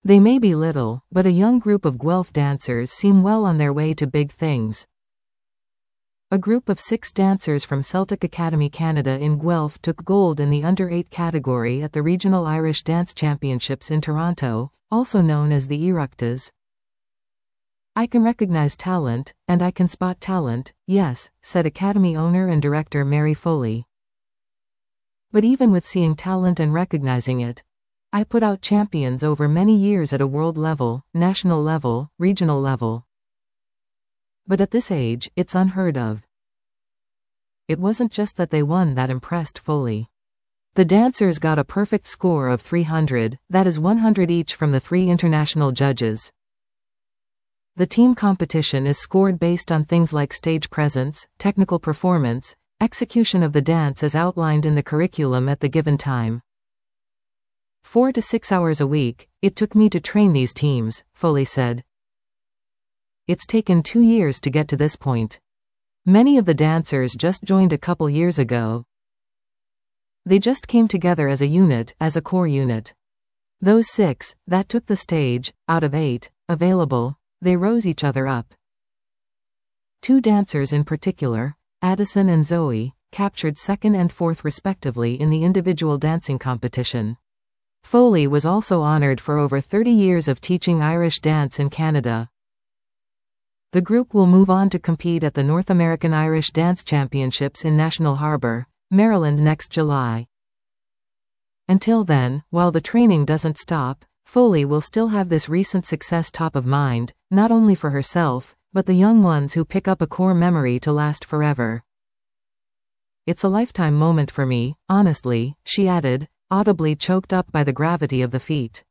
They may be little, but a young group of Guelph dancers seem well on their way to big things. A group of 6 dancers from Celtic Academy Canada in Guelph took gold in the under-8 category at the Regional Irish Dance Championships in Toronto, also known as the Oireachtas. I can recognize talent, and I can spot talent, yes, said Academy owner and director Mary Foley. But even with seeing talent and recognizing it, I put out champions over many years at a world level, national level, regional level. But at this age, it's unheard of. It wasn't just that they won that impressed Foley. The dancers got a perfect score of 300, that is 100 each from the 3 international judges. The team competition is scored based on things like stage presence, technical performance, execution of the dance as outlined in the curriculum at the given time. 4 to 6 hours a week, it took me to train these teams, Foley said. It's taken 2 years to get to this point. Many of the dancers just joined a couple years ago. They just came together as a unit, as a core unit. Those 6, that took the stage, out of 8, available, they rose each other up. 2 dancers in particular, Addison and Zoe, captured 2nd and 4th respectively in the individual dancing competition. Foley was also honored for over 30 years of teaching Irish dance in Canada. The group will move on to compete at the North American Irish Dance Championships in National Harbor, Maryland next July. Until then, while the training doesn't stop, Foley will still have this recent success top of mind, not only for herself, but the young ones who pick up a core memory to last forever. It's a lifetime moment for me, honestly, she added, audibly choked up by the gravity of the feat.